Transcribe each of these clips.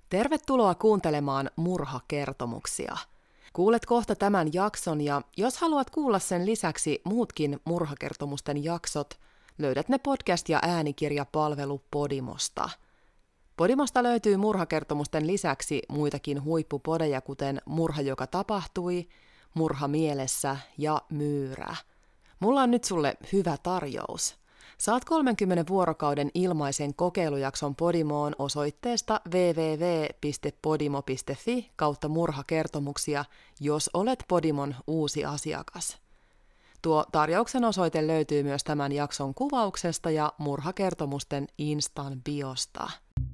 Tervetuloa kuuntelemaan murhakertomuksia. Kuulet kohta tämän jakson ja jos haluat kuulla sen lisäksi muutkin murhakertomusten jaksot, löydät ne podcast- ja äänikirjapalvelu Podimosta. Podimosta löytyy murhakertomusten lisäksi muitakin huippupodeja, kuten Murha, joka tapahtui, Murha mielessä ja Myyrä. Mulla on nyt sulle hyvä tarjous. Saat 30 vuorokauden ilmaisen kokeilujakson Podimoon osoitteesta www.podimo.fi/murhakertomuksia, jos olet Podimon uusi asiakas. Tuo tarjouksen osoite löytyy myös tämän jakson kuvauksesta ja murhakertomusten Instan biosta.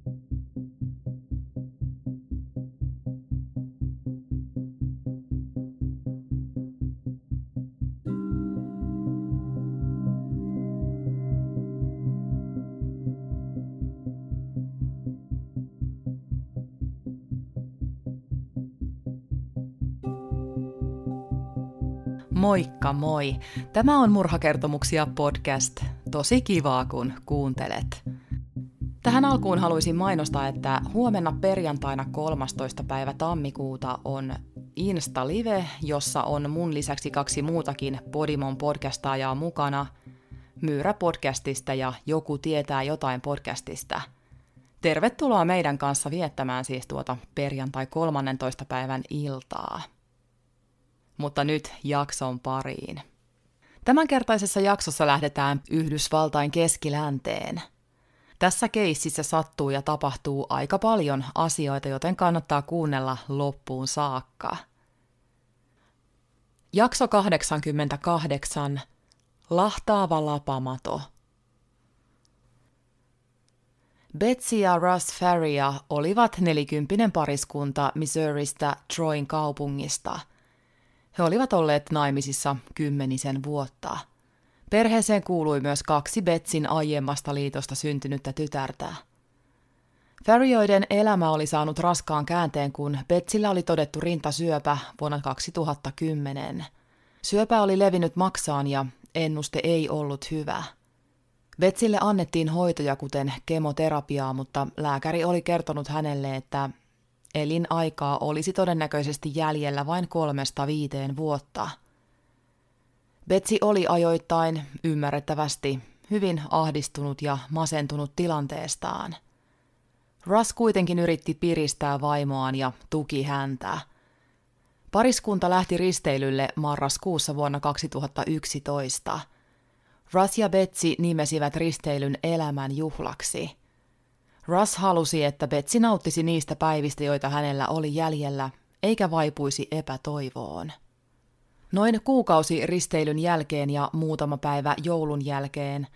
Moikka moi! Tämä on Murhakertomuksia podcast. Tosi kivaa, kun kuuntelet. Tähän alkuun haluaisin mainostaa, että huomenna perjantaina 13. päivä tammikuuta on Insta-live, jossa on mun lisäksi 2 muutakin Podimon podcastaajaa mukana, Myyrä podcastista ja Joku tietää jotain podcastista. Tervetuloa meidän kanssa viettämään siis tuota perjantai 13. päivän iltaa. Mutta nyt jakson pariin. Tämänkertaisessa jaksossa lähdetään Yhdysvaltain keskilänteen. Tässä keississä sattuu ja tapahtuu aika paljon asioita, joten kannattaa kuunnella loppuun saakka. Jakso 88. Lahtaava lapamato. Betsy ja Russ Faria olivat 40 pariskunta Missourista Troyn kaupungista. He olivat olleet naimisissa 10 vuotta. Perheeseen kuului myös 2 Betsyn aiemmasta liitosta syntynyttä tytärtä. Farioiden elämä oli saanut raskaan käänteen, kun Betsyllä oli todettu rintasyöpä vuonna 2010. Syöpä oli levinnyt maksaan ja ennuste ei ollut hyvä. Betsylle annettiin hoitoja kuten kemoterapiaa, mutta lääkäri oli kertonut hänelle, että elinaikaa olisi todennäköisesti jäljellä vain 3-5 vuotta. Betsy oli ajoittain, ymmärrettävästi, hyvin ahdistunut ja masentunut tilanteestaan. Russ kuitenkin yritti piristää vaimoaan ja tuki häntä. Pariskunta lähti risteilylle marraskuussa vuonna 2011. Russ ja Betsy nimesivät risteilyn elämän juhlaksi. Russ halusi, että Betsy nauttisi niistä päivistä, joita hänellä oli jäljellä, eikä vaipuisi epätoivoon. Noin kuukausi risteilyn jälkeen ja muutama päivä joulun jälkeen,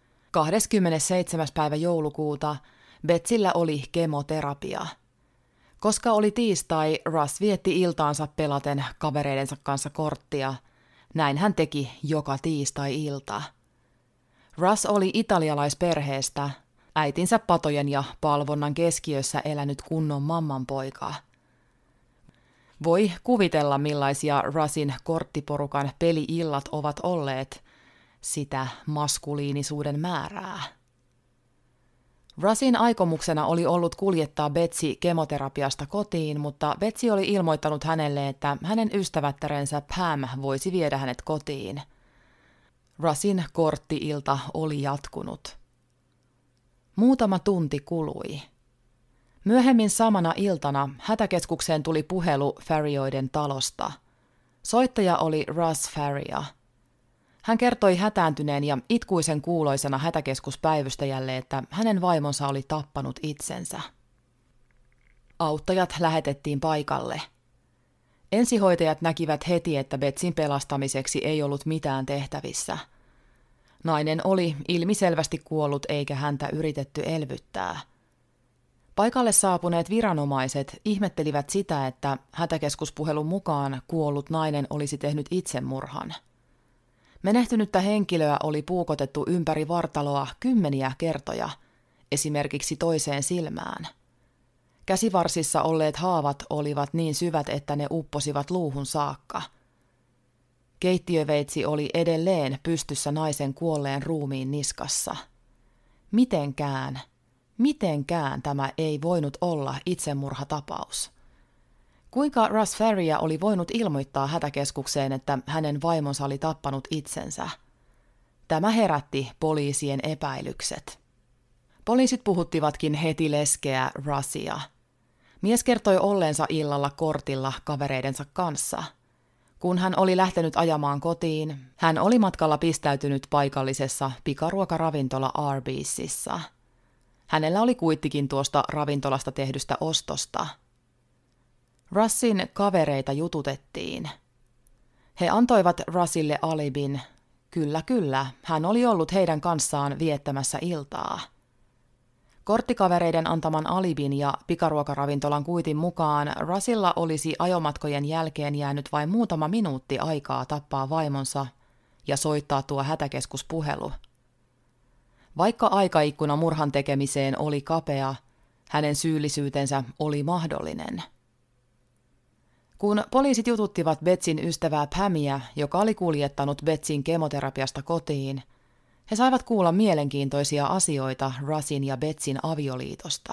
27. päivä joulukuuta, Betsyllä oli kemoterapia. Koska oli tiistai, Russ vietti iltaansa pelaten kavereidensa kanssa korttia. Näin hän teki joka tiistai-ilta. Russ oli italialaisperheestä, äitinsä patojen ja palvonnan keskiössä elänyt kunnon mammanpoika. Voi kuvitella, millaisia Russin korttiporukan peli-illat ovat olleet, sitä maskuliinisuuden määrää. Russin aikomuksena oli ollut kuljettaa Betsy kemoterapiasta kotiin, mutta Betsy oli ilmoittanut hänelle, että hänen ystävättärensä Pam voisi viedä hänet kotiin. Russin kortti-ilta oli jatkunut. Muutama tunti kului. Myöhemmin samana iltana hätäkeskukseen tuli puhelu Farioiden talosta. Soittaja oli Russ Faria. Hän kertoi hätääntyneen ja itkuisen kuuloisena hätäkeskuspäivystäjälle, että hänen vaimonsa oli tappanut itsensä. Auttajat lähetettiin paikalle. Ensihoitajat näkivät heti, että Betsyn pelastamiseksi ei ollut mitään tehtävissä. Nainen oli ilmiselvästi kuollut eikä häntä yritetty elvyttää. Paikalle saapuneet viranomaiset ihmettelivät sitä, että hätäkeskuspuhelun mukaan kuollut nainen olisi tehnyt itsemurhan. Menehtynyttä henkilöä oli puukotettu ympäri vartaloa 10 kertoja, esimerkiksi toiseen silmään. Käsivarsissa olleet haavat olivat niin syvät, että ne upposivat luuhun saakka. Keittiöveitsi oli edelleen pystyssä naisen kuolleen ruumiin niskassa. Mitenkään tämä ei voinut olla itsemurhatapaus. Kuinka Russ Faria oli voinut ilmoittaa hätäkeskukseen, että hänen vaimonsa oli tappanut itsensä? Tämä herätti poliisien epäilykset. Poliisit puhuttivatkin heti leskeä Russia. Mies kertoi olleensa illalla kortilla kavereidensa kanssa. Kun hän oli lähtenyt ajamaan kotiin, hän oli matkalla pistäytynyt paikallisessa pikaruokaravintola Arby'sissa. Hänellä oli kuittikin tuosta ravintolasta tehdystä ostosta. Russin kavereita jututettiin. He antoivat Russille alibin. Kyllä, hän oli ollut heidän kanssaan viettämässä iltaa. Korttikavereiden antaman alibin ja pikaruokaravintolan kuitin mukaan Russilla olisi ajomatkojen jälkeen jäänyt vain muutama minuutti aikaa tappaa vaimonsa ja soittaa tuo hätäkeskuspuhelu. Vaikka aikaikkuna murhan tekemiseen oli kapea, hänen syyllisyytensä oli mahdollinen. Kun poliisit jututtivat Betsin ystävää Pamia, joka oli kuljettanut Betsin kemoterapiasta kotiin, he saivat kuulla mielenkiintoisia asioita Russin ja Betsin avioliitosta.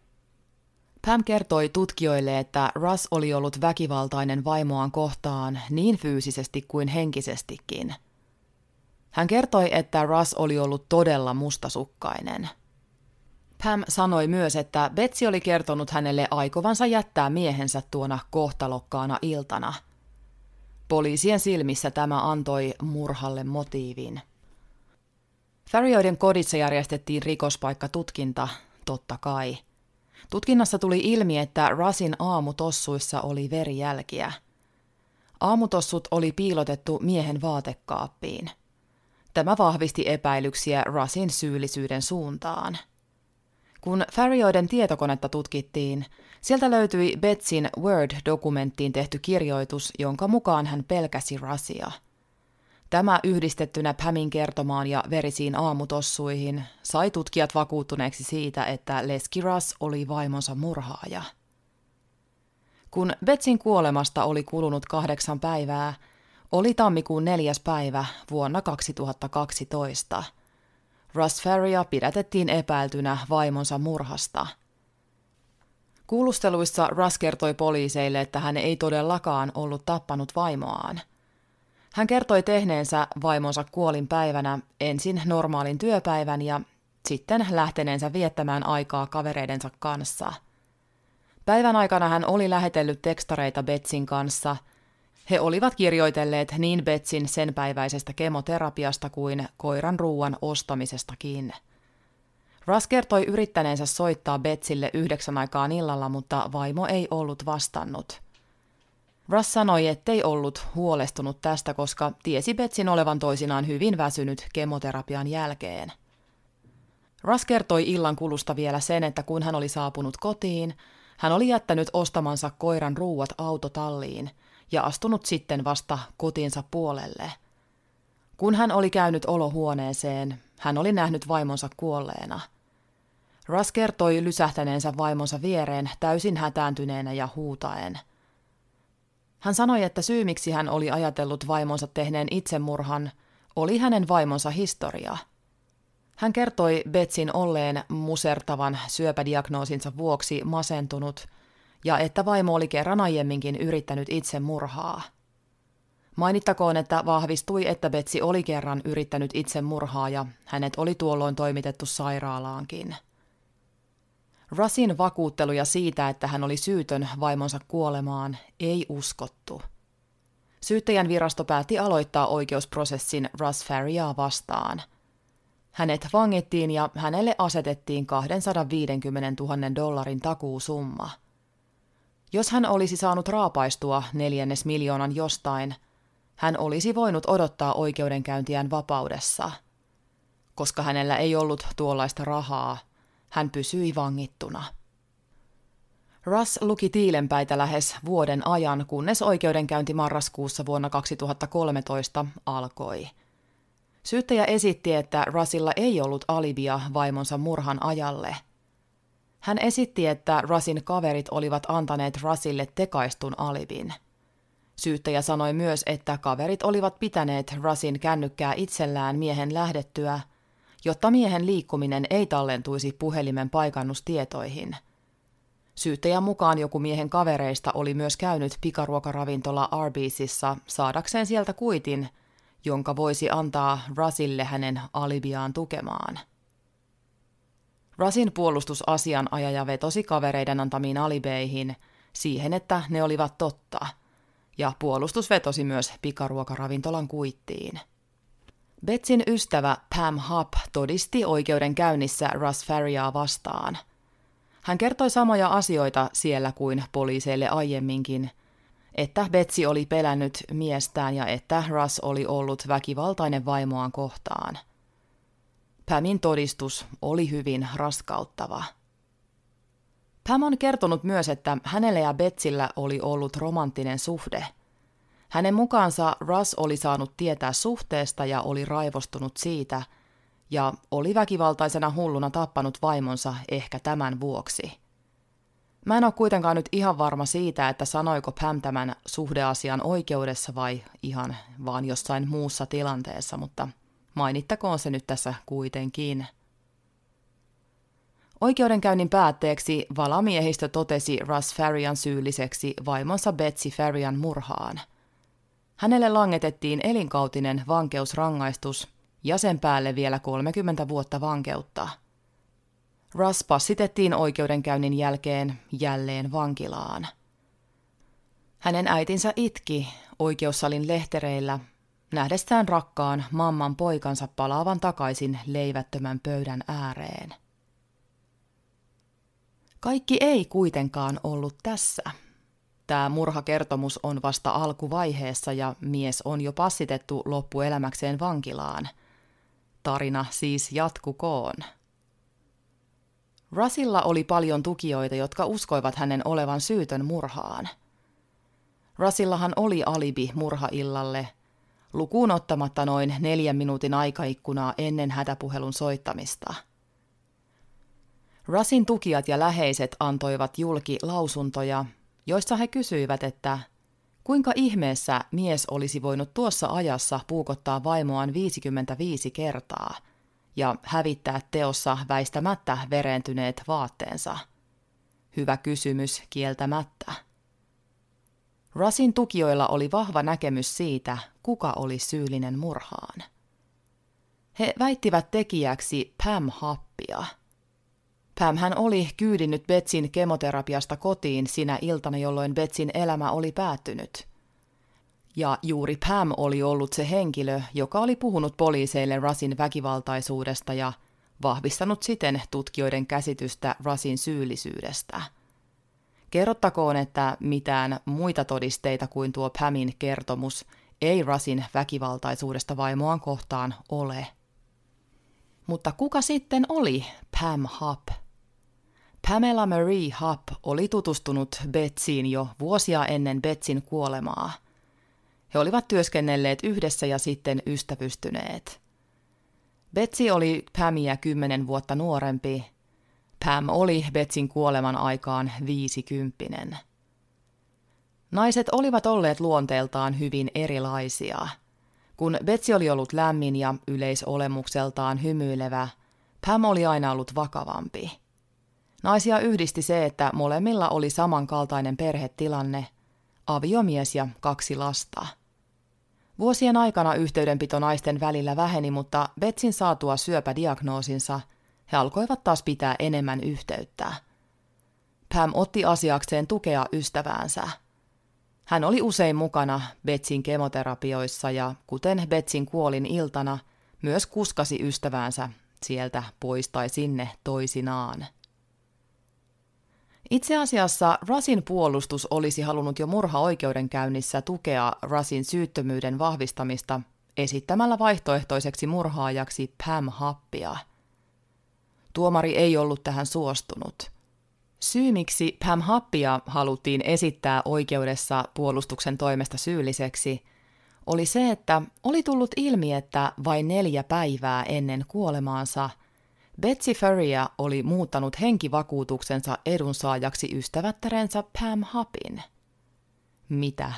Pam kertoi tutkijoille, että Russ oli ollut väkivaltainen vaimoaan kohtaan niin fyysisesti kuin henkisestikin. Hän kertoi, että Russ oli ollut todella mustasukkainen. Pam sanoi myös, että Betsy oli kertonut hänelle aikovansa jättää miehensä tuona kohtalokkaana iltana. Poliisien silmissä tämä antoi murhalle motiivin. Farioiden kodissa järjestettiin rikospaikkatutkinta, totta kai. Tutkinnassa tuli ilmi, että Russin aamutossuissa oli verijälkiä. Aamutossut oli piilotettu miehen vaatekaappiin. Tämä vahvisti epäilyksiä Russin syyllisyyden suuntaan. Kun Farioiden tietokonetta tutkittiin, sieltä löytyi Betsin Word-dokumenttiin tehty kirjoitus, jonka mukaan hän pelkäsi Russia. Tämä yhdistettynä Pamin kertomaan ja verisiin aamutossuihin sai tutkijat vakuuttuneeksi siitä, että leski Russ oli vaimonsa murhaaja. Kun Betsin kuolemasta oli kulunut 8 päivää, oli tammikuun 4. päivä vuonna 2012. Russ Faria pidätettiin epäiltynä vaimonsa murhasta. Kuulusteluissa Russ kertoi poliiseille, että hän ei todellakaan ollut tappanut vaimoaan. Hän kertoi tehneensä vaimonsa kuolinpäivänä ensin normaalin työpäivän ja sitten lähteneensä viettämään aikaa kavereidensa kanssa. Päivän aikana hän oli lähetellyt tekstareita Betsin kanssa. He olivat kirjoitelleet niin Betsin senpäiväisestä kemoterapiasta kuin koiran ruuan ostamisestakin. Russ kertoi yrittäneensä soittaa Betsille 9 aikaan illalla, mutta vaimo ei ollut vastannut. Russ sanoi, ettei ollut huolestunut tästä, koska tiesi Betsin olevan toisinaan hyvin väsynyt kemoterapian jälkeen. Russ kertoi illan kulusta vielä sen, että kun hän oli saapunut kotiin, hän oli jättänyt ostamansa koiran ruuat autotalliin ja astunut sitten vasta kotinsa puolelle. Kun hän oli käynyt olohuoneeseen, hän oli nähnyt vaimonsa kuolleena. Russ kertoi lysähtäneensä vaimonsa viereen täysin hätääntyneenä ja huutaen. Hän sanoi, että syy miksi hän oli ajatellut vaimonsa tehneen itsemurhan oli hänen vaimonsa historia. Hän kertoi Betsin olleen musertavan syöpädiagnoosinsa vuoksi masentunut ja että vaimo oli kerran aiemminkin yrittänyt itsemurhaa. Mainittakoon, että vahvistui, että Betsy oli kerran yrittänyt itsemurhaa ja hänet oli tuolloin toimitettu sairaalaankin. Russin vakuutteluja siitä, että hän oli syytön vaimonsa kuolemaan, ei uskottu. Syyttäjän virasto päätti aloittaa oikeusprosessin Russ Fariaa vastaan. Hänet vangittiin ja hänelle asetettiin $250 000 takuusumma. Jos hän olisi saanut raapaistua 400 000 jostain, hän olisi voinut odottaa oikeudenkäyntiään vapaudessa. Koska hänellä ei ollut tuollaista rahaa, hän pysyi vangittuna. Russ luki tiilenpäitä lähes vuoden ajan, kunnes oikeudenkäynti marraskuussa vuonna 2013 alkoi. Syyttäjä esitti, että Russilla ei ollut alibia vaimonsa murhan ajalle. Hän esitti, että Russin kaverit olivat antaneet Russille tekaistun alibin. Syyttäjä sanoi myös, että kaverit olivat pitäneet Russin kännykkää itsellään miehen lähdettyä, jotta miehen liikkuminen ei tallentuisi puhelimen paikannustietoihin. Syyttäjän mukaan joku miehen kavereista oli myös käynyt pikaruokaravintola Arby'sissa saadakseen sieltä kuitin, jonka voisi antaa Russille hänen alibiaan tukemaan. Russin puolustusasianajaja vetosi kavereiden antamiin alibeihin siihen, että ne olivat totta, ja puolustus vetosi myös pikaruokaravintolan kuittiin. Betsin ystävä Pam Hupp todisti oikeudenkäynnissä Russ Fariaa vastaan. Hän kertoi samoja asioita siellä kuin poliiseille aiemminkin, että Betsy oli pelännyt miestään ja että Russ oli ollut väkivaltainen vaimoaan kohtaan. Pamin todistus oli hyvin raskauttava. Pam on kertonut myös, että hänellä ja Betsyllä oli ollut romanttinen suhde. Hänen mukaansa Russ oli saanut tietää suhteesta ja oli raivostunut siitä, ja oli väkivaltaisena hulluna tappanut vaimonsa ehkä tämän vuoksi. Mä en ole kuitenkaan nyt ihan varma siitä, että sanoiko Pam tämän suhdeasian oikeudessa vai ihan vaan jossain muussa tilanteessa, mutta mainittakoon se nyt tässä kuitenkin. Oikeudenkäynnin päätteeksi valamiehistö totesi Russ Farian syylliseksi vaimonsa Betsy Farian murhaan. Hänelle langetettiin elinkautinen vankeusrangaistus ja sen päälle vielä 30 vuotta vankeutta. Russ passitettiin oikeudenkäynnin jälkeen jälleen vankilaan. Hänen äitinsä itki oikeussalin lehtereillä nähdessään rakkaan mamman poikansa palaavan takaisin leivättömän pöydän ääreen. Kaikki ei kuitenkaan ollut tässä. Tämä murhakertomus on vasta alkuvaiheessa ja mies on jo passitettu loppuelämäkseen vankilaan. Tarina siis jatkukoon. Russilla oli paljon tukijoita, jotka uskoivat hänen olevan syytön murhaan. Russillahan oli alibi murhaillalle, lukuun ottamatta noin 4 minuutin aikaikkunaa ennen hätäpuhelun soittamista. Russin tukijat ja läheiset antoivat julki lausuntoja, joissa he kysyivät, että kuinka ihmeessä mies olisi voinut tuossa ajassa puukottaa vaimoaan 55 kertaa ja hävittää teossa väistämättä verentyneet vaatteensa. Hyvä kysymys kieltämättä. Russin tukijoilla oli vahva näkemys siitä, kuka oli syyllinen murhaan. He väittivät tekijäksi Pam Huppia. Pam hän oli kyydinnyt Betsyn kemoterapiasta kotiin sinä iltana, jolloin Betsyn elämä oli päättynyt. Ja juuri Pam oli ollut se henkilö, joka oli puhunut poliiseille Russin väkivaltaisuudesta ja vahvistanut siten tutkijoiden käsitystä Russin syyllisyydestä. Kerrottakoon, että mitään muita todisteita kuin tuo Pamin kertomus ei Russin väkivaltaisuudesta vaimoaan kohtaan ole. Mutta kuka sitten oli Pam Hupp? Pamela Marie Hupp oli tutustunut Betsyin jo vuosia ennen Betsyn kuolemaa. He olivat työskennelleet yhdessä ja sitten ystävystyneet. Betsy oli Pamia 10 vuotta nuorempi. Pam oli Betsyn kuoleman aikaan 50. Naiset olivat olleet luonteeltaan hyvin erilaisia. Kun Betsy oli ollut lämmin ja yleisolemukseltaan hymyilevä, Pam oli aina ollut vakavampi. Naisia yhdisti se, että molemmilla oli samankaltainen perhetilanne, aviomies ja 2 lasta. Vuosien aikana yhteydenpito naisten välillä väheni, mutta Betsyn saatua syöpädiagnoosinsa he alkoivat taas pitää enemmän yhteyttä. Pam otti asiakseen tukea ystäväänsä. Hän oli usein mukana Betsyn kemoterapioissa ja kuten Betsyn kuolin iltana, myös kuskasi ystäväänsä sieltä pois tai sinne toisinaan. Itse asiassa Russin puolustus olisi halunnut jo murhaoikeudenkäynnissä tukea Russin syyttömyyden vahvistamista esittämällä vaihtoehtoiseksi murhaajaksi Pam Huppia. Tuomari ei ollut tähän suostunut. Syy, miksi Pam Huppia haluttiin esittää oikeudessa puolustuksen toimesta syylliseksi, oli se, että oli tullut ilmi, että vain 4 päivää ennen kuolemaansa Betsy Faria oli muuttanut henkivakuutuksensa edunsaajaksi ystävättärensä Pam Huppin. Mitä?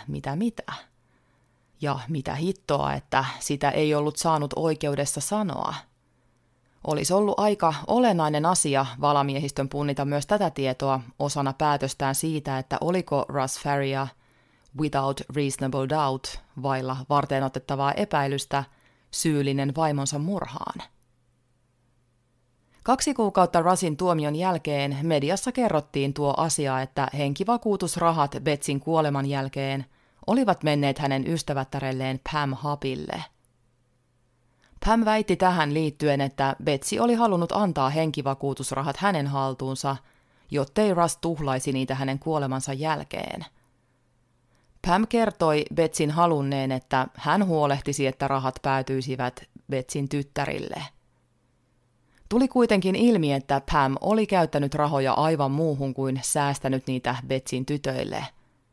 Ja mitä hittoa, että sitä ei ollut saanut oikeudessa sanoa. Olisi ollut aika olennainen asia valamiehistön punnita myös tätä tietoa osana päätöstään siitä, että oliko Russ Faria without reasonable doubt, vailla varteenotettavaa epäilystä, syyllinen vaimonsa murhaan. 2 kuukautta Russin tuomion jälkeen mediassa kerrottiin tuo asia, että henkivakuutusrahat Betsin kuoleman jälkeen olivat menneet hänen ystävättärelleen Pam Huppille. Pam väitti tähän liittyen, että Betsy oli halunnut antaa henkivakuutusrahat hänen haltuunsa, jottei Russ tuhlaisi niitä hänen kuolemansa jälkeen. Pam kertoi Betsyn halunneen, että hän huolehtisi, että rahat päätyisivät Betsyn tyttärille. Tuli kuitenkin ilmi, että Pam oli käyttänyt rahoja aivan muuhun kuin säästänyt niitä Betsyn tytöille.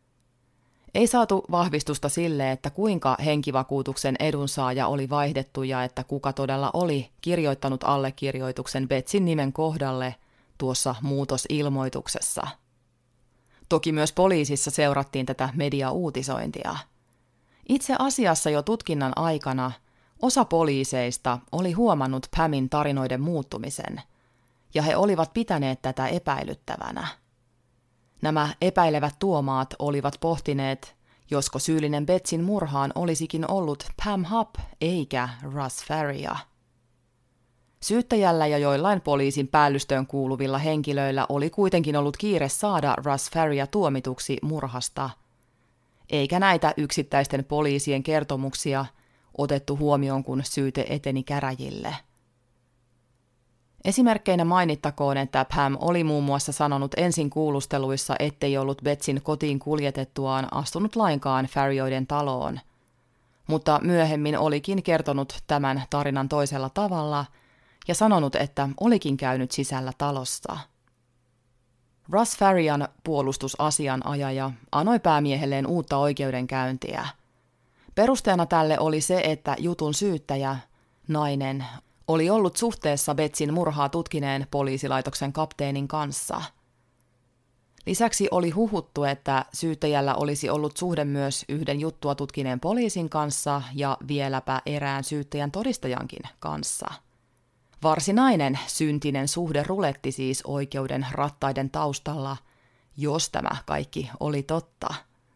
Ei saatu vahvistusta sille, että kuinka henkivakuutuksen edunsaaja oli vaihdettu ja että kuka todella oli kirjoittanut allekirjoituksen Betsyn nimen kohdalle tuossa muutosilmoituksessa. Toki myös poliisissa seurattiin tätä mediauutisointia. Itse asiassa jo tutkinnan aikana osa poliiseista oli huomannut Pamin tarinoiden muuttumisen, ja he olivat pitäneet tätä epäilyttävänä. Nämä epäilevät tuomaat olivat pohtineet, josko syyllinen Betsyn murhaan olisikin ollut Pam Hupp eikä Russ Faria. Syyttäjällä ja joillain poliisin päällystöön kuuluvilla henkilöillä oli kuitenkin ollut kiire saada Russ Faria tuomituksi murhasta, eikä näitä yksittäisten poliisien kertomuksia otettu huomioon, kun syyte eteni käräjille. Esimerkkeinä mainittakoon, että Pam oli muun muassa sanonut ensin kuulusteluissa, ettei ollut Betsyn kotiin kuljetettuaan astunut lainkaan Farioiden taloon, mutta myöhemmin olikin kertonut tämän tarinan toisella tavalla ja sanonut, että olikin käynyt sisällä talossa. Russ Farian puolustusasianajaja anoi päämiehelleen uutta oikeudenkäyntiä. Perusteena tälle oli se, että jutun syyttäjä, nainen, oli ollut suhteessa Betsyn murhaa tutkineen poliisilaitoksen kapteenin kanssa. Lisäksi oli huhuttu, että syyttäjällä olisi ollut suhde myös yhden juttua tutkineen poliisin kanssa ja vieläpä erään syyttäjän todistajankin kanssa. Varsinainen syntinen suhde ruletti siis oikeuden rattaiden taustalla, jos tämä kaikki oli totta.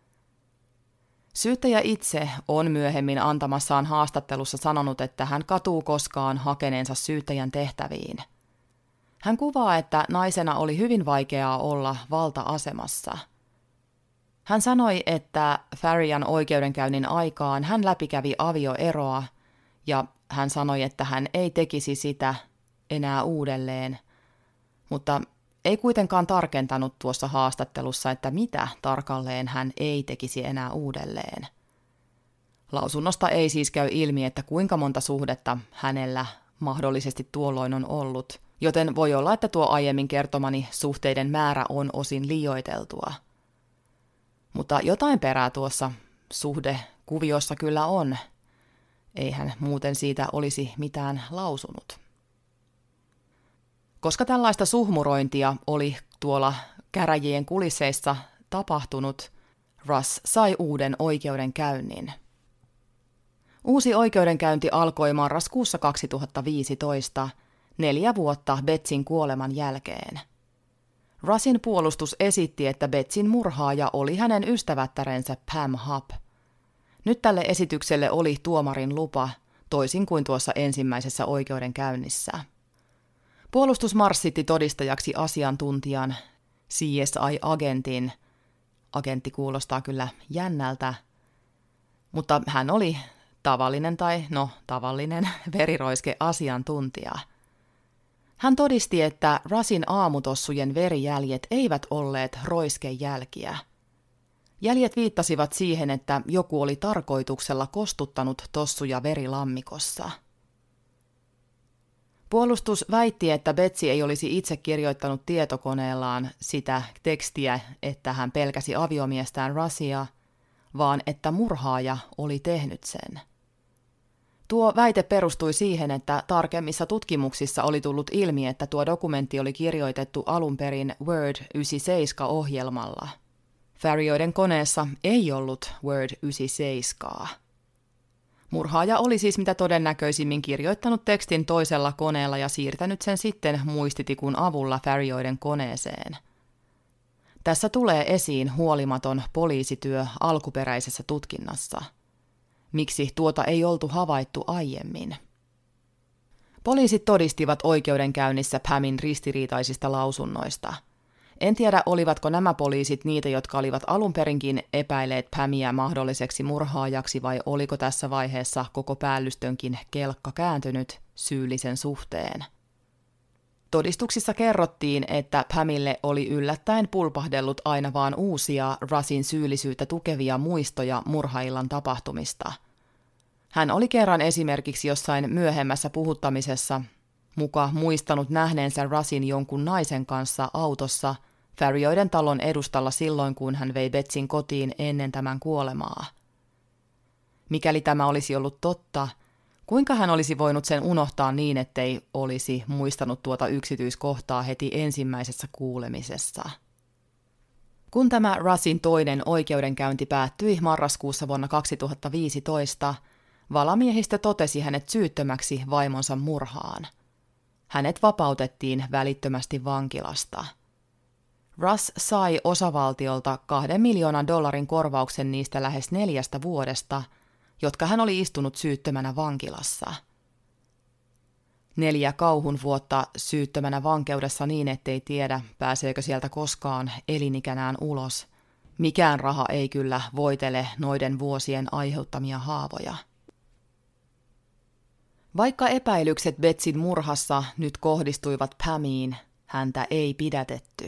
Syyttäjä itse on myöhemmin antamassaan haastattelussa sanonut, että hän katuu koskaan hakeneensa syyttäjän tehtäviin. Hän kuvaa, että naisena oli hyvin vaikeaa olla valta-asemassa. Hän sanoi, että Farian oikeudenkäynnin aikaan hän läpikävi avioeroa ja hän sanoi, että hän ei tekisi sitä enää uudelleen, mutta ei kuitenkaan tarkentanut tuossa haastattelussa, että mitä tarkalleen hän ei tekisi enää uudelleen. Lausunnosta ei siis käy ilmi, että kuinka monta suhdetta hänellä mahdollisesti tuolloin on ollut, joten voi olla, että tuo aiemmin kertomani suhteiden määrä on osin liioiteltua. Mutta jotain perää tuossa suhdekuviossa kyllä on. Ei hän muuten siitä olisi mitään lausunut. Koska tällaista suhmurointia oli tuolla käräjien kulisseissa tapahtunut, Russ sai uuden oikeudenkäynnin. Uusi oikeudenkäynti alkoi marraskuussa 2015, 4 vuotta Betsyn kuoleman jälkeen. Russin puolustus esitti, että Betsyn murhaaja oli hänen ystävättärensä Pam Hupp. Nyt tälle esitykselle oli tuomarin lupa, toisin kuin tuossa ensimmäisessä oikeudenkäynnissä. Puolustus marssitti todistajaksi asiantuntijan, CSI-agentin. Agentti kuulostaa kyllä jännältä, mutta hän oli tavallinen veriroiske-asiantuntija. Hän todisti, että Russin aamutossujen verijäljet eivät olleet roiskejälkiä. Jäljet viittasivat siihen, että joku oli tarkoituksella kostuttanut tossuja verilammikossa. Puolustus väitti, että Betsy ei olisi itse kirjoittanut tietokoneellaan sitä tekstiä, että hän pelkäsi aviomiestään Russia, vaan että murhaaja oli tehnyt sen. Tuo väite perustui siihen, että tarkemmissa tutkimuksissa oli tullut ilmi, että tuo dokumentti oli kirjoitettu alun perin Word 97-ohjelmalla. Farioiden koneessa ei ollut Word 97. Murhaaja oli siis mitä todennäköisimmin kirjoittanut tekstin toisella koneella ja siirtänyt sen sitten muistitikun avulla Farrioiden koneeseen. Tässä tulee esiin huolimaton poliisityö alkuperäisessä tutkinnassa. Miksi tuota ei oltu havaittu aiemmin? Poliisit todistivat oikeudenkäynnissä Pamin ristiriitaisista lausunnoista. En tiedä, olivatko nämä poliisit niitä, jotka olivat alunperinkin epäilleet Pamia mahdolliseksi murhaajaksi vai oliko tässä vaiheessa koko päällystönkin kelkka kääntynyt syyllisen suhteen. Todistuksissa kerrottiin, että Pamille oli yllättäen pulpahdellut aina vaan uusia Russin syyllisyyttä tukevia muistoja murhaillan tapahtumista. Hän oli kerran esimerkiksi jossain myöhemmässä puhuttamisessa muka muistanut nähneensä Russin jonkun naisen kanssa autossa Farrioiden talon edustalla silloin, kun hän vei Betsin kotiin ennen tämän kuolemaa. Mikäli tämä olisi ollut totta, kuinka hän olisi voinut sen unohtaa niin, ettei olisi muistanut tuota yksityiskohtaa heti ensimmäisessä kuulemisessa? Kun tämä Russin toinen oikeudenkäynti päättyi marraskuussa vuonna 2015, valamiehistö totesi hänet syyttömäksi vaimonsa murhaan. Hänet vapautettiin välittömästi vankilasta. Russ sai osavaltiolta $2 miljoonan korvauksen niistä lähes 4 vuodesta, jotka hän oli istunut syyttömänä vankilassa. 4 kauhun vuotta syyttömänä vankeudessa niin, ettei tiedä, pääseekö sieltä koskaan elinikänään ulos. Mikään raha ei kyllä voitele noiden vuosien aiheuttamia haavoja. Vaikka epäilykset Betsin murhassa nyt kohdistuivat Pamiin, häntä ei pidätetty.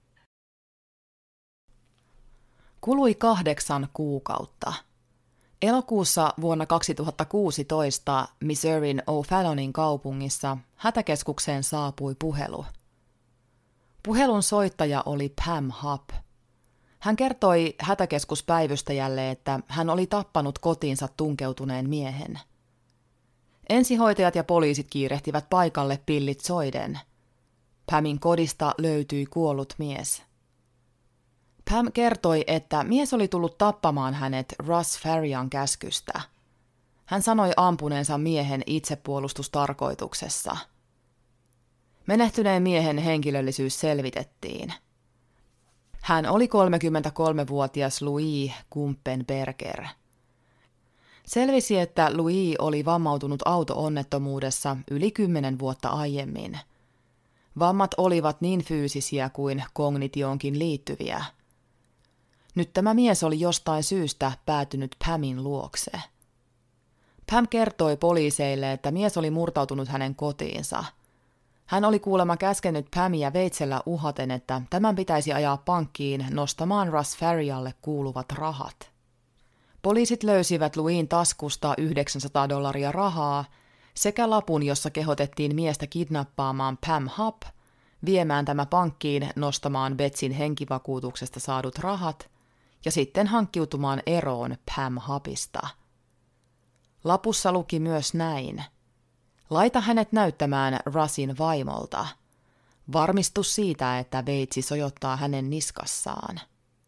Kului 8 kuukautta. Elokuussa vuonna 2016 Missourin O'Fallonin kaupungissa hätäkeskukseen saapui puhelu. Puhelun soittaja oli Pam Hupp. Hän kertoi hätäkeskuspäivystäjälle, että hän oli tappanut kotiinsa tunkeutuneen miehen. Ensihoitajat ja poliisit kiirehtivät paikalle pillit soiden. Pamin kodista löytyi kuollut mies. Pam kertoi, että mies oli tullut tappamaan hänet Russ Farian käskystä. Hän sanoi ampuneensa miehen itsepuolustustarkoituksessa. Menehtyneen miehen henkilöllisyys selvitettiin. Hän oli 33-vuotias Louis Kumpenberger. Selvisi, että Louis oli vammautunut auto-onnettomuudessa yli 10 vuotta aiemmin. Vammat olivat niin fyysisiä kuin kognitioonkin liittyviä. Nyt tämä mies oli jostain syystä päätynyt Pamin luokse. Pam kertoi poliiseille, että mies oli murtautunut hänen kotiinsa. Hän oli kuulemma käskenyt Pamia veitsellä uhaten, että tämän pitäisi ajaa pankkiin nostamaan Russ Farialle kuuluvat rahat. Poliisit löysivät Louisin taskusta $900 rahaa sekä lapun, jossa kehotettiin miestä kidnappaamaan Pam Hupp, viemään tämä pankkiin nostamaan Betsin henkivakuutuksesta saadut rahat ja sitten hankkiutumaan eroon Pam Huppista. Lapussa luki myös näin: laita hänet näyttämään Russin vaimolta. Varmistu siitä, että veitsi sojottaa hänen niskassaan.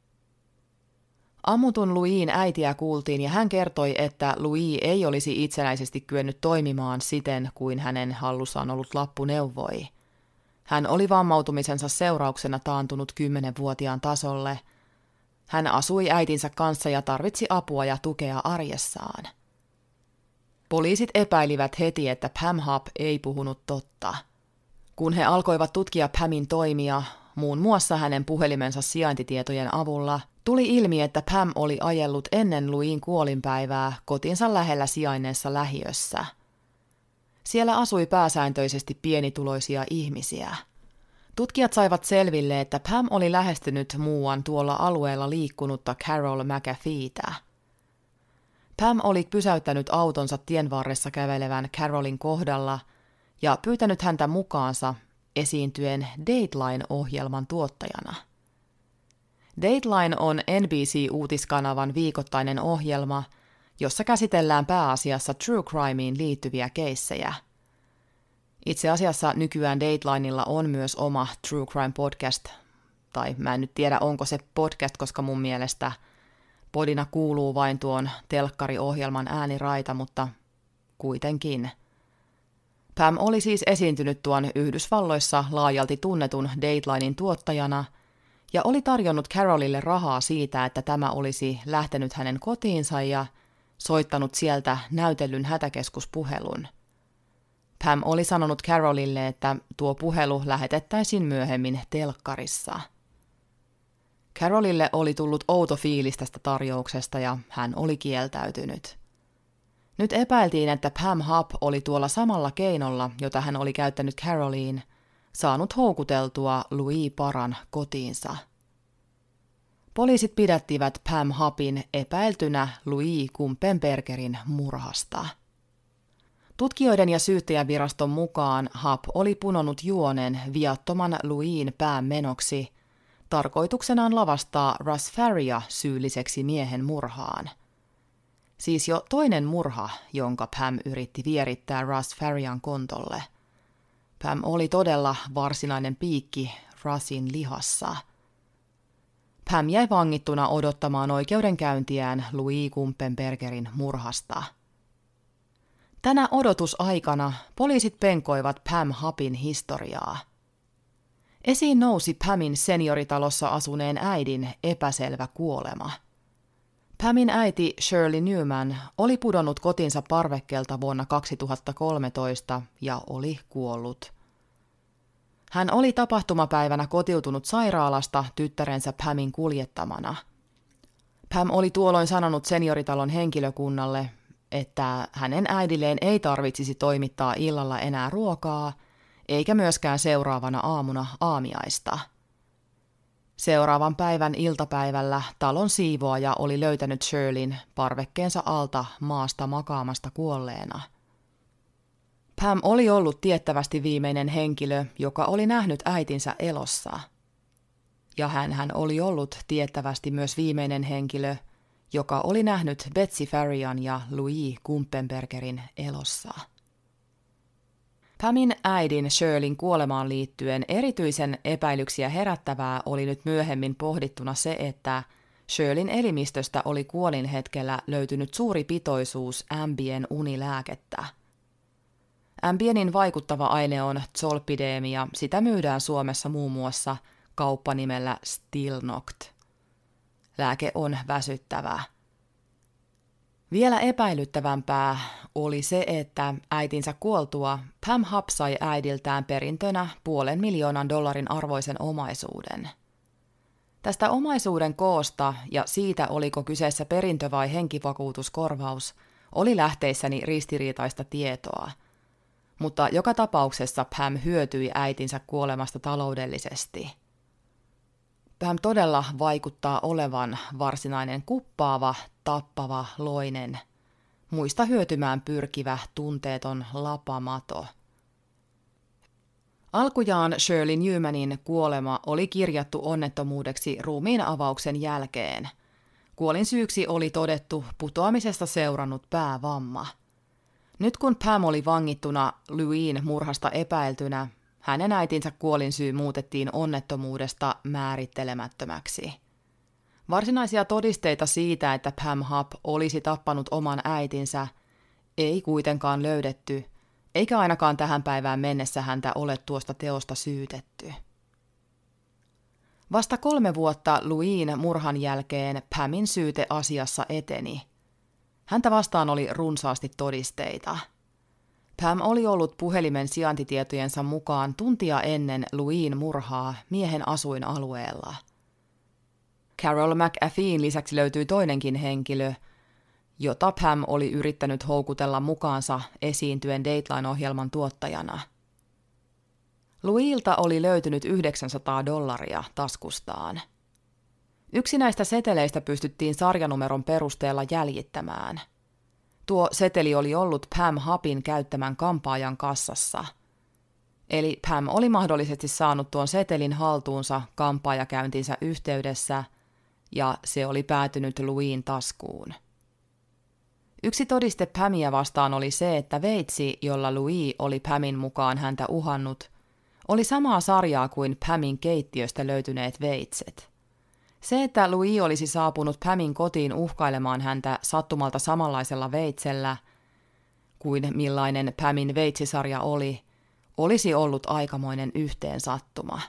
Ammutun Louisin äitiä kuultiin ja hän kertoi, että Louis ei olisi itsenäisesti kyennyt toimimaan siten kuin hänen hallussaan ollut lappu neuvoi. Hän oli vammautumisensa seurauksena taantunut 10-vuotiaan tasolle. Hän asui äitinsä kanssa ja tarvitsi apua ja tukea arjessaan. Poliisit epäilivät heti, että Pam Hupp ei puhunut totta. Kun he alkoivat tutkia Pamin toimia, muun muassa hänen puhelimensa sijaintitietojen avulla, tuli ilmi, että Pam oli ajellut ennen Louisin kuolinpäivää kotinsa lähellä sijainneessa lähiössä. Siellä asui pääsääntöisesti pienituloisia ihmisiä. Tutkijat saivat selville, että Pam oli lähestynyt muuan tuolla alueella liikkunutta Carol McAfeetä. Pam oli pysäyttänyt autonsa tienvarressa kävelevän Carolin kohdalla ja pyytänyt häntä mukaansa esiintyen Dateline-ohjelman tuottajana. Dateline on NBC-uutiskanavan viikoittainen ohjelma, jossa käsitellään pääasiassa true crimeen liittyviä keissejä. Itse asiassa nykyään Datelinella on myös oma true crime podcast, tai mä en nyt tiedä onko se podcast, koska mun mielestä Podina kuuluu vain tuon telkkariohjelman ääniraita, mutta kuitenkin. Pam oli siis esiintynyt tuon Yhdysvalloissa laajalti tunnetun Datelinein tuottajana ja oli tarjonnut Carolille rahaa siitä, että tämä olisi lähtenyt hänen kotiinsa ja soittanut sieltä näytellyn hätäkeskuspuhelun. Pam oli sanonut Carolille, että tuo puhelu lähetettäisiin myöhemmin telkkarissa. Carolille oli tullut outo fiilis tästä tarjouksesta ja hän oli kieltäytynyt. Nyt epäiltiin, että Pam Hupp oli tuolla samalla keinolla, jota hän oli käyttänyt Caroliin, saanut houkuteltua Louis Paran kotiinsa. Poliisit pidättivät Pam Huppin epäiltynä Louis Kumpenbergerin murhasta. Tutkijoiden ja syyttäjäviraston mukaan Hupp oli punonut juonen viattoman Louisin pään menoksi, tarkoituksenaan lavastaa Russ Faria syylliseksi miehen murhaan. Siis jo toinen murha, jonka Pam yritti vierittää Russ Farian kontolle. Pam oli todella varsinainen piikki Russin lihassa. Pam jäi vangittuna odottamaan oikeudenkäyntiään Louis Kumpenbergerin murhasta. Tänä odotusaikana poliisit penkoivat Pam Huppin historiaa. Esiin nousi Pamin senioritalossa asuneen äidin epäselvä kuolema. Pamin äiti Shirley Newman oli pudonnut kotinsa parvekkeelta vuonna 2013 ja oli kuollut. Hän oli tapahtumapäivänä kotiutunut sairaalasta tyttärensä Pamin kuljettamana. Pam oli tuolloin sanonut senioritalon henkilökunnalle, että hänen äidilleen ei tarvitsisi toimittaa illalla enää ruokaa, eikä myöskään seuraavana aamuna aamiaista. Seuraavan päivän iltapäivällä talon siivoaja oli löytänyt Shirleyn parvekkeensa alta maasta makaamasta kuolleena. Pam oli ollut tiettävästi viimeinen henkilö, joka oli nähnyt äitinsä elossa. Ja hän oli ollut tiettävästi myös viimeinen henkilö, joka oli nähnyt Betsy Farian ja Louis Kumpenbergerin elossa. Pamin äidin Shirleyn kuolemaan liittyen erityisen epäilyksiä herättävää oli nyt myöhemmin pohdittuna se, että Shirleyn elimistöstä oli kuolinhetkellä löytynyt suuri pitoisuus Ambien unilääkettä. Ambienin vaikuttava aine on zolpidem ja sitä myydään Suomessa muun muassa kauppanimellä Stilnoct. Lääke on väsyttävä. Vielä epäilyttävämpää oli se, että äitinsä kuoltua Pam Hupp sai äidiltään perintönä $500,000 arvoisen omaisuuden. Tästä omaisuuden koosta ja siitä, oliko kyseessä perintö vai henkivakuutuskorvaus, oli lähteissäni ristiriitaista tietoa. Mutta joka tapauksessa Pam hyötyi äitinsä kuolemasta taloudellisesti. Pam todella vaikuttaa olevan varsinainen kuppaava, tappava loinen, muista hyötymään pyrkivä, tunteeton lapamato. Alkujaan Shirley Newmanin kuolema oli kirjattu onnettomuudeksi ruumiin avauksen jälkeen. Kuolinsyyksi oli todettu putoamisesta seurannut päävamma. Nyt kun Pam oli vangittuna Louisin murhasta epäiltynä, hänen äitinsä kuolinsyy muutettiin onnettomuudesta määrittelemättömäksi. Varsinaisia todisteita siitä, että Pam Hupp olisi tappanut oman äitinsä, ei kuitenkaan löydetty, eikä ainakaan tähän päivään mennessä häntä ole tuosta teosta syytetty. Vasta 3 vuotta Louisin murhan jälkeen Pamin syyte asiassa eteni. Häntä vastaan oli runsaasti todisteita. Pam oli ollut puhelimen sijaintitietojensa mukaan tuntia ennen Louisin murhaa miehen asuinalueella. Carol McAfeen lisäksi löytyi toinenkin henkilö, jota Pam oli yrittänyt houkutella mukaansa esiintyen Dateline-ohjelman tuottajana. Louisilta oli löytynyt $900 taskustaan. Yksi näistä seteleistä pystyttiin sarjanumeron perusteella jäljittämään. Tuo seteli oli ollut Pam Huppin käyttämän kampaajan kassassa. Eli Pam oli mahdollisesti saanut tuon setelin haltuunsa kampaajakäyntinsä yhteydessä, ja se oli päätynyt Louisin taskuun. Yksi todiste Pamia vastaan oli se, että veitsi, jolla Louis oli Pamin mukaan häntä uhannut, oli samaa sarjaa kuin Pamin keittiöstä löytyneet veitset. Se, että Louis olisi saapunut Pamin kotiin uhkailemaan häntä sattumalta samanlaisella veitsellä kuin millainen Pamin veitsisarja oli, olisi ollut aikamoinen yhteensattuma.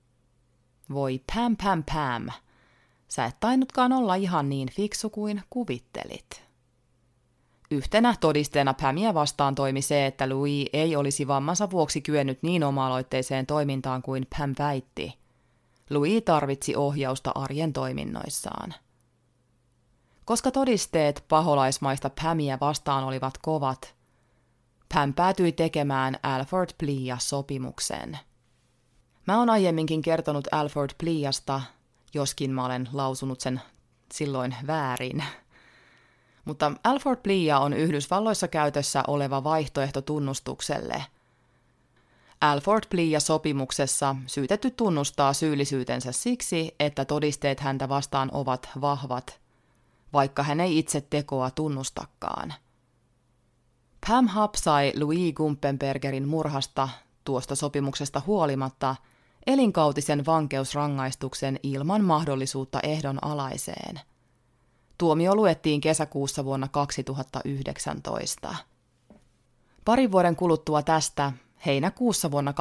Voi Pam, Pam, Pam. Sä et tainnutkaan olla ihan niin fiksu kuin kuvittelit. Yhtenä todisteena Pamia vastaan toimi se, että Louis ei olisi vammansa vuoksi kyennyt niin oma-aloitteiseen toimintaan kuin Pam väitti. Louis tarvitsi ohjausta arjen toiminnoissaan. Koska todisteet paholaismaista Pamia vastaan olivat kovat, Pam päätyi tekemään Alford Plea-sopimuksen. Mä oon aiemminkin kertonut Alford Pleasta, joskin mä olen lausunut sen silloin väärin. Mutta Alford Plea on Yhdysvalloissa käytössä oleva vaihtoehto tunnustukselle. Alford Plea-sopimuksessa syytetty tunnustaa syyllisyytensä siksi, että todisteet häntä vastaan ovat vahvat, vaikka hän ei itse tekoa tunnustakaan. Pam Hupp sai Louis Gumpenbergerin murhasta tuosta sopimuksesta huolimatta elinkautisen vankeusrangaistuksen ilman mahdollisuutta ehdonalaiseen. Tuomio luettiin kesäkuussa vuonna 2019. Parin vuoden kuluttua tästä, heinäkuussa vuonna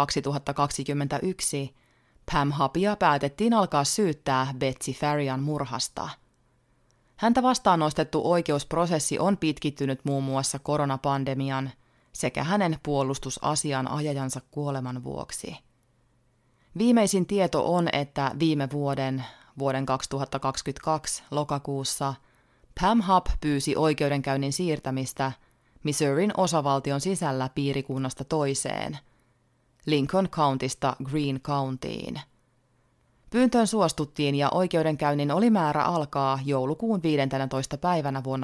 2021, Pam Huppia päätettiin alkaa syyttää Betsy Farian murhasta. Häntä vastaan nostettu oikeusprosessi on pitkittynyt muun muassa koronapandemian sekä hänen puolustusasianajajansa kuoleman vuoksi. Viimeisin tieto on, että viime vuoden 2022 lokakuussa Pam Hupp pyysi oikeudenkäynnin siirtämistä Missourin osavaltion sisällä piirikunnasta toiseen, Lincoln Countysta Greene Countyin. Pyyntöön suostuttiin ja oikeudenkäynnin oli määrä alkaa joulukuun 15. päivänä vuonna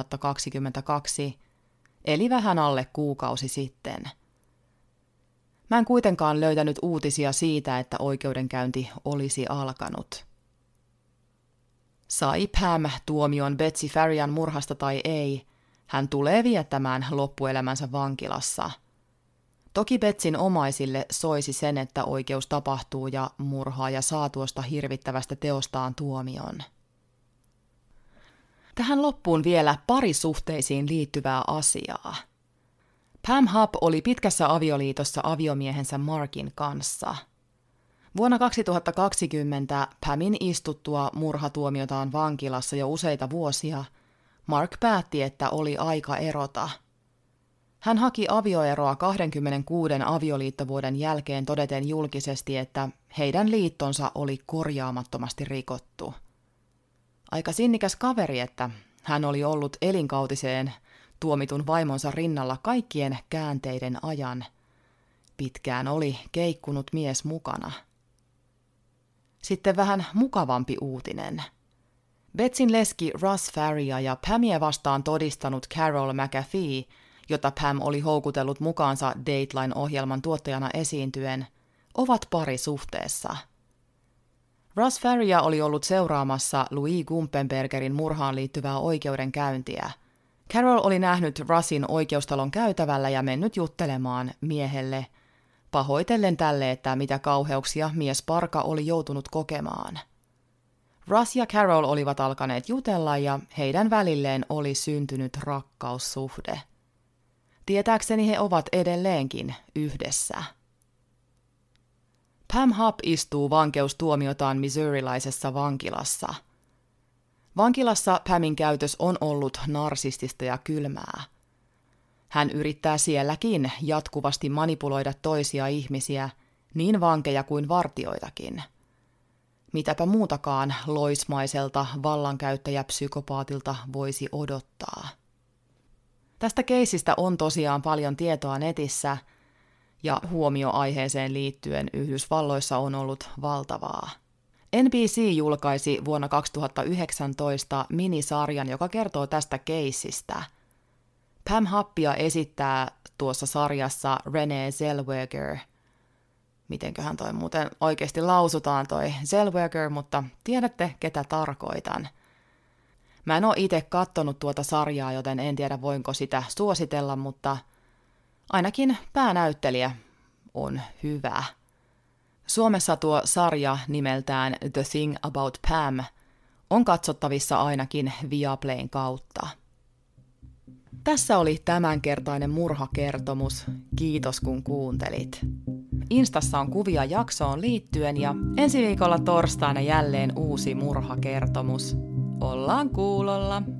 2022, eli vähän alle kuukausi sitten. Mä en kuitenkaan löytänyt uutisia siitä, että oikeudenkäynti olisi alkanut. Sai Pam tuomion Betsy Farian murhasta tai ei, hän tulee viettämään loppuelämänsä vankilassa. Toki Betsyn omaisille soisi sen, että oikeus tapahtuu ja murhaaja saa tuosta hirvittävästä teostaan tuomion. Tähän loppuun vielä parisuhteisiin liittyvää asiaa. Pam Hupp oli pitkässä avioliitossa aviomiehensä Markin kanssa. Vuonna 2020 Pamin istuttua murhatuomiotaan vankilassa jo useita vuosia, Mark päätti, että oli aika erota. Hän haki avioeroa 26 avioliittovuoden jälkeen todeten julkisesti, että heidän liittonsa oli korjaamattomasti rikottu. Aika sinnikäs kaveri, että hän oli ollut elinkautiseen tuomitun vaimonsa rinnalla kaikkien käänteiden ajan. Pitkään oli keikkunut mies mukana. Sitten vähän mukavampi uutinen. Betsyn leski Russ Faria ja Pamia vastaan todistanut Carol McAfee, jota Pam oli houkutellut mukaansa Dateline-ohjelman tuottajana esiintyen, ovat parisuhteessa. Russ Faria oli ollut seuraamassa Louis Gumpenbergerin murhaan liittyvää oikeudenkäyntiä. Carol oli nähnyt Russin oikeustalon käytävällä ja mennyt juttelemaan miehelle, pahoitellen tälle, että mitä kauheuksia mies parka oli joutunut kokemaan. Russ ja Carol olivat alkaneet jutella ja heidän välilleen oli syntynyt rakkaussuhde. Tietääkseni he ovat edelleenkin yhdessä. Pam Hupp istuu vankeustuomiotaan missourilaisessa vankilassa. Vankilassa Pamin käytös on ollut narsistista ja kylmää. Hän yrittää sielläkin jatkuvasti manipuloida toisia ihmisiä, niin vankeja kuin vartioitakin. Mitäpä muutakaan loismaiselta vallankäyttäjäpsykopaatilta voisi odottaa. Tästä keisistä on tosiaan paljon tietoa netissä, ja huomio aiheeseen liittyen Yhdysvalloissa on ollut valtavaa. NBC julkaisi vuonna 2019 minisarjan, joka kertoo tästä keisistä. Pam Huppia esittää tuossa sarjassa Renee Zellweger. Mitenköhän toi muuten oikeasti lausutaan toi Zellweger, mutta tiedätte ketä tarkoitan. Mä en oo itse kattonut tuota sarjaa, joten en tiedä voinko sitä suositella, mutta ainakin päänäyttelijä on hyvä. Suomessa tuo sarja nimeltään The Thing About Pam on katsottavissa ainakin Viaplayn kautta. Tässä oli tämänkertainen murhakertomus. Kiitos kun kuuntelit. Instassa on kuvia jaksoon liittyen ja ensi viikolla torstaina jälleen uusi murhakertomus. Ollaan kuulolla!